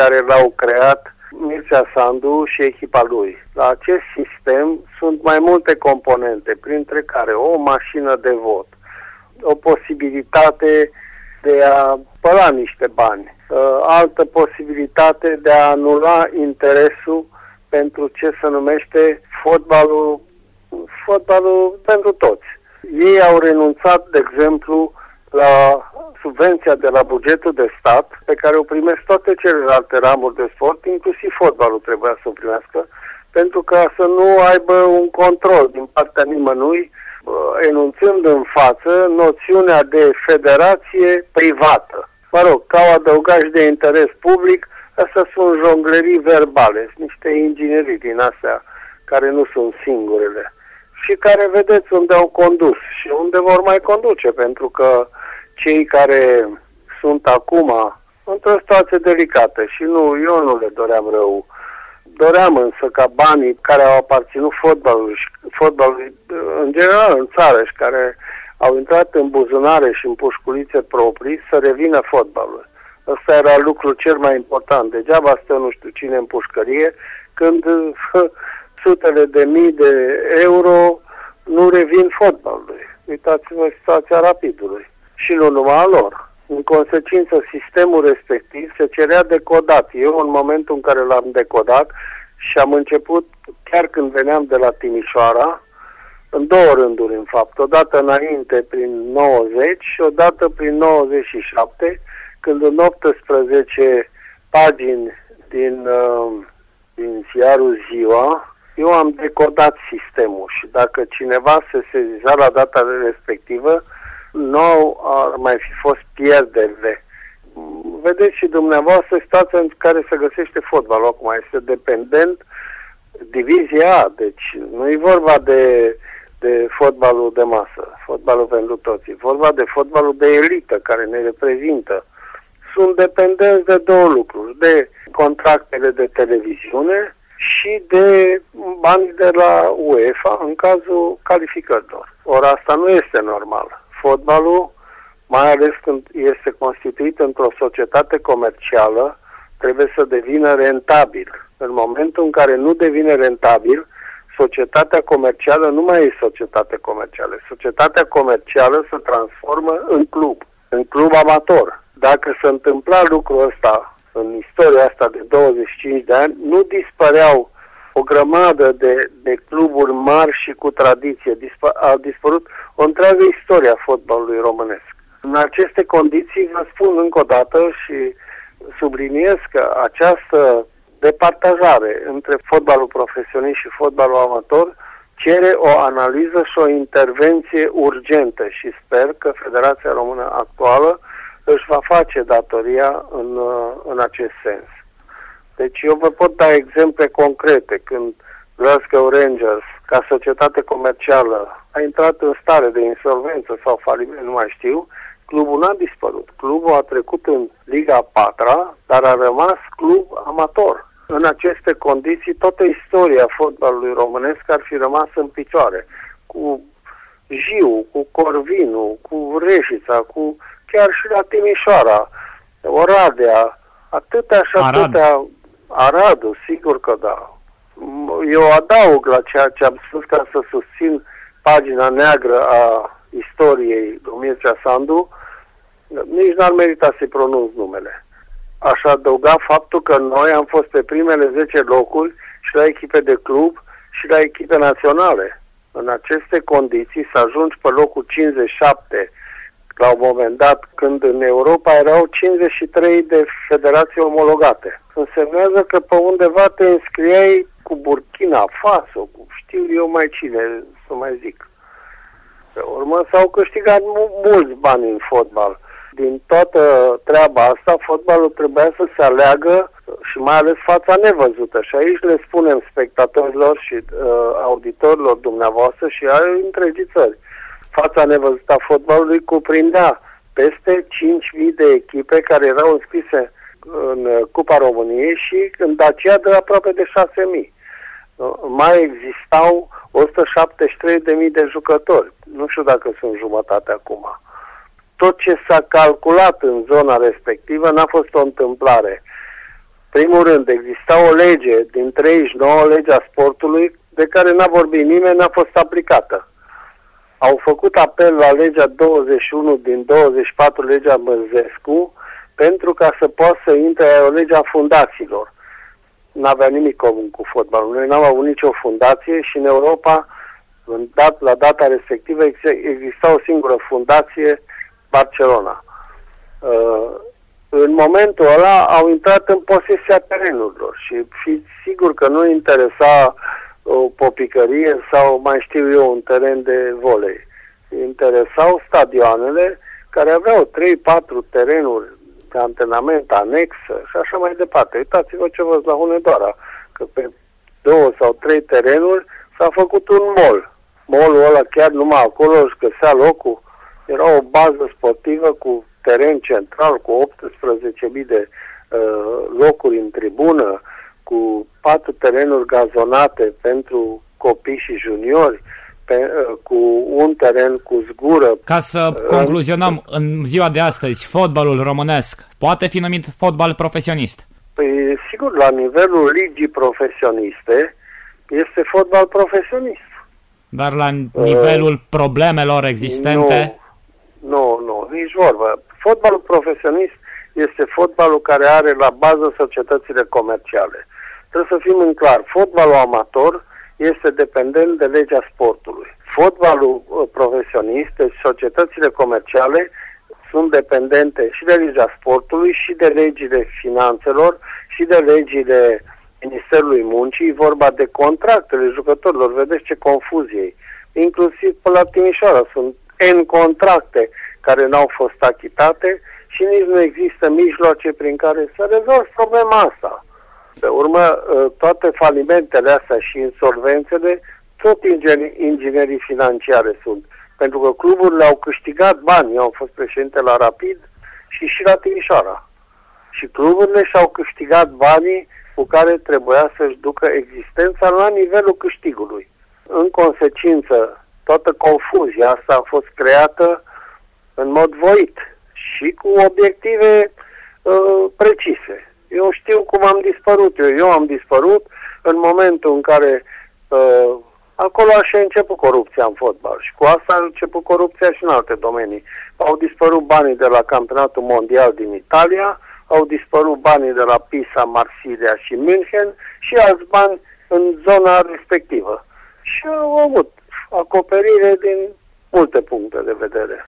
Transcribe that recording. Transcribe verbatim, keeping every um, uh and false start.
care l-au creat Mircea Sandu și echipa lui. La acest sistem sunt mai multe componente, printre care o mașină de vot, o posibilitate de a spăla niște bani, altă posibilitate de a anula interesul pentru ce se numește fotbalul, fotbalul pentru toți. Ei au renunțat, de exemplu, la subvenția de la bugetul de stat, pe care o primesc toate celelalte ramuri de sport, inclusiv fotbalul trebuia să o primească, pentru ca să nu aibă un control din partea nimănui, enunțând în față noțiunea de federație privată. Mă rog, ca o adăugaș de interes public, astea sunt jonglerii verbale, niște inginerii din astea care nu sunt singurele și care vedeți unde au condus și unde vor mai conduce, pentru că cei care sunt acum într-o situație delicată și nu, eu nu le doream rău, doream însă ca banii care au aparținut fotbalului, fotbalului în general în țară și care au intrat în buzunare și în pușculițe proprii să revină fotbalul. Ăsta era lucrul cel mai important. Degeaba stă nu știu cine în pușcărie când sutele de mii de euro nu revin fotbalului. Uitați-vă situația Rapidului. Și nu numai a lor. În consecință, sistemul respectiv se cerea decodat. Eu, în momentul în care l-am decodat și am început, chiar când veneam de la Timișoara, în două rânduri, în fapt, odată înainte prin nouăzeci și odată prin nouăzeci și șapte, când în optsprezece pagini din, uh, din ziarul Ziua, eu am decodat sistemul și dacă cineva se sesiza la data respectivă, nu ar mai fi fost pierderile. Vedeți și dumneavoastră situația în care se găsește fotbalul acum. Este dependent divizia A, deci nu e vorba de, de fotbalul de masă, fotbalul pentru toți, e vorba de fotbalul de elită care ne reprezintă. Sunt dependenți de două lucruri, de contractele de televiziune și de bani de la UEFA în cazul calificărilor. Ori asta nu este normal. Fotbalul, mai ales când este constituit într-o societate comercială, trebuie să devină rentabil. În momentul în care nu devine rentabil, societatea comercială nu mai e societate comercială. Societatea comercială se transformă în club, în club amator. Dacă se întâmpla lucrul ăsta în istoria asta de douăzeci și cinci de ani, nu dispăreau o grămadă de, de cluburi mari și cu tradiție. Disp- a dispărut o întreagă istorie a fotbalului românesc. În aceste condiții vă spun încă o dată și subliniez că această departajare între fotbalul profesionist și fotbalul amator cere o analiză și o intervenție urgentă și sper că Federația Română actuală își va face datoria în, în acest sens. Deci eu vă pot da exemple concrete. Când Glasgow Rangers, ca societate comercială, a intrat în stare de insolvență sau faliment, nu mai știu, clubul n-a dispărut. Clubul a trecut în Liga a patra, dar a rămas club amator. În aceste condiții, toată istoria fotbalului românesc ar fi rămas în picioare. Cu Jiu, cu Corvinu, cu Reșița, cu chiar și la Timișoara, Oradea, atâtea și atâtea... Arad. Aradul, sigur că da. Eu adaug la ceea ce am spus ca să susțin pagina neagră a istoriei lui Mircea Sandu, nici n-ar merita să-i pronunț numele. Aș adăuga faptul că noi am fost pe primele zece locuri și la echipe de club și la echipe naționale. În aceste condiții să ajungi pe locul cincizeci și șapte la un moment dat, când în Europa erau cincizeci și trei de federații omologate. Însemnează că pe undeva te înscriei cu Burkina Faso, cu știu eu mai cine să mai zic. Pe urmă s-au câștigat mulți bani în fotbal. Din toată treaba asta, fotbalul trebuia să se aleagă și mai ales fața nevăzută. Și aici le spunem spectatorilor și uh, auditorilor dumneavoastră și ai întregii țări. Fața nevăzută a fotbalului cuprindea peste cinci mii de echipe care erau înscrise în Cupa României și în Dacia de aproape de șase mii. Mai existau o sută șaptezeci și trei de mii de jucători. Nu știu dacă sunt jumătate acum. Tot ce s-a calculat în zona respectivă n-a fost o întâmplare. Primul rând, exista o lege din treizeci și nouă, legea sportului, de care n-a vorbit nimeni, n-a fost aplicată. Au făcut apel la legea douăzeci și unu din douăzeci și patru, legea Băsescu, pentru ca să poată să intre o legea fundațiilor. N-avea nimic comun cu fotbalul. Noi n-am avut nicio fundație și în Europa, în dat, la data respectivă, exista o singură fundație, Barcelona. Uh, în momentul ăla au intrat în posesia terenurilor și fiți sigur că nu interesa o popicărie sau mai știu eu un teren de volei. Interesau stadioanele care aveau trei patru terenuri de antrenament, anexă și așa mai departe. Uitați-vă ce văd la Hunedoara, că pe două sau trei terenuri s-a făcut un mall. Mall-ul ăla chiar numai acolo își găsea locul. Era o bază sportivă cu teren central, cu optsprezece mii de uh, locuri în tribună, cu patru terenuri gazonate pentru copii și juniori, pe, uh, cu un teren cu zgură. Ca să uh, concluzionăm, în ziua de astăzi, fotbalul românesc poate fi numit fotbal profesionist? Păi, sigur, la nivelul ligii profesioniste este fotbal profesionist. Dar la nivelul uh, problemelor existente? Nu, nu, nu, nici vorbă. Fotbalul profesionist este fotbalul care are la bază societățile comerciale. Trebuie să fim în clar, fotbalul amator este dependent de legea sportului. Fotbalul uh, profesionist, deci societățile comerciale, sunt dependente și de legea sportului și de legile finanțelor și de legile Ministerului Muncii, vorba de contractele jucătorilor. Vedeți ce confuzie. Inclusiv pe la Timișoara sunt N contracte care n-au fost achitate și nici nu există mijloace prin care să rezolvi problema asta. Pe urmă, toate falimentele astea și insolvențele, tot inginerii financiare sunt. Pentru că cluburile au câștigat bani. Eu am fost președinte la Rapid și și la Timișoara. Și cluburile și-au câștigat banii cu care trebuia să-și ducă existența la nivelul câștigului. În consecință, toată confuzia asta a fost creată în mod voit și cu obiective uh, precise. Eu știu cum am dispărut eu. Eu am dispărut în momentul în care uh, acolo așa a început corupția în fotbal și cu asta a început corupția și în alte domenii. Au dispărut banii de la campionatul mondial din Italia, au dispărut banii de la Pisa, Marsilia și München și alți bani în zona respectivă. Și au avut acoperire din multe puncte de vedere.